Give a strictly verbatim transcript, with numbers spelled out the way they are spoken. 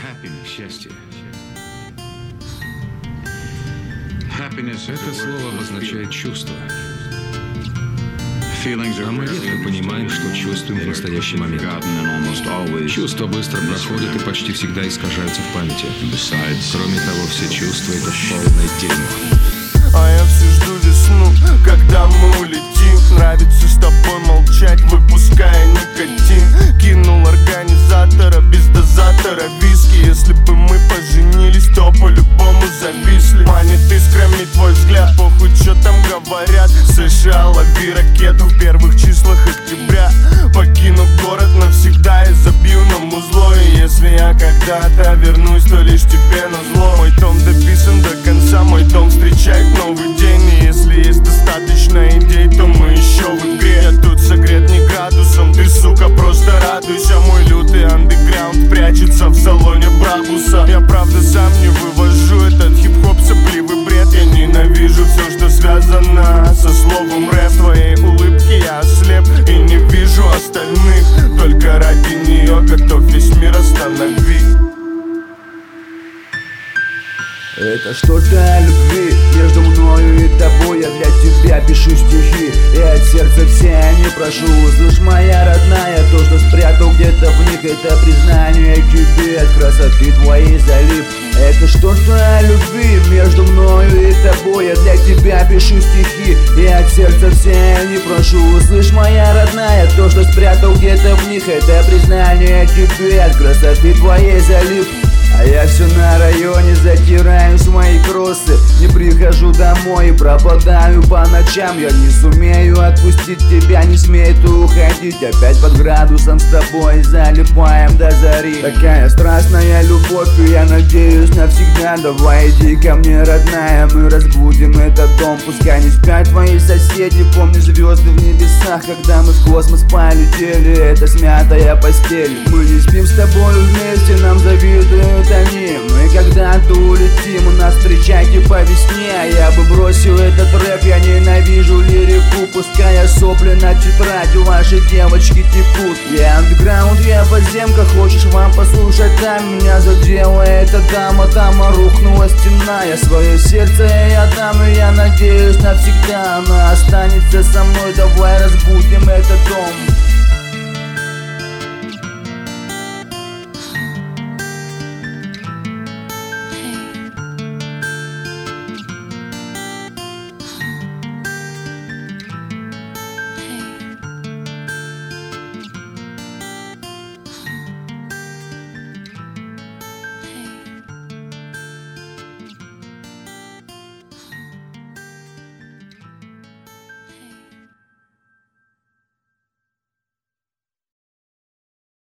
Счастье. Это слово обозначает чувство. А мы редко понимаем, что чувствуем в настоящий момент. Чувства быстро проходят и почти всегда искажаются в памяти. Кроме того, все чувства — это полное дерьмо. А я все жду весну, когда мы улетим. Нравится с тобой молчать, выпуская никотин. Кинул организатора без дозатора виски. Если бы мы поженились, то по-любому зависли. Манит искрами твой взгляд, похуй, что там говорят. США, лови ракету в первых числах октября. Покину город навсегда и забью на музло. И если я когда-то вернусь, то лишь тебе назло. Мой том дописан до конца, мой дом встречает новый день. И если есть достаточно идей, то мы еще в игре. Я тут согрет не градусом, ты, сука, просто радуйся. Мой лютый андеграунд прячется в салоне Брабуса. Я правда сам не вывожу этот хип-хоп, сопливый бред. Я ненавижу все, что связано со словом рэп. В твоей улыбке я ослеп и не вижу остальных. Только ради нее готов весь мир остановить. Это что-то о любви между мною и тобой. Я для тебя пишу стихи и от сердца все они прошу. Услышь, моя родная, то, что спрятал где-то в них. Это признание тебе от красоты твоей залив. Это что-то о любви между мною и тобой. Я для тебя пишу стихи и от сердца все они прошу. Услышь, моя родная, то, что спрятал где-то в них. Это признание тебе от красоты твоей залив. А я все на районе затираю свои кроссы. Не прихожу домой и пропадаю по ночам. Я не сумею отпустить тебя, не смей ты уходить. Опять под градусом с тобой залипаем до зари. Такая страстная любовь, и я надеюсь навсегда. Давай иди ко мне, родная, мы разбудим этот дом. Пускай не спят твои соседи, помни звезды в небесах. Когда мы в космос полетели, это смятая постель. Мы не спим с тобой вместе, нам завидуют они. Мы когда-то улетим, у нас встречайте по весне. Я бы бросил этот рэп, я ненавижу лирику. Пускай сопли на тетрадь, у вашей девочки текут. Я андеграунд, я подземка, хочешь вам послушать там? Меня задела эта дама, там рухнула стена. Я свое сердце ей отдам, и я надеюсь навсегда она останется со мной. Давай разбудим этот дом.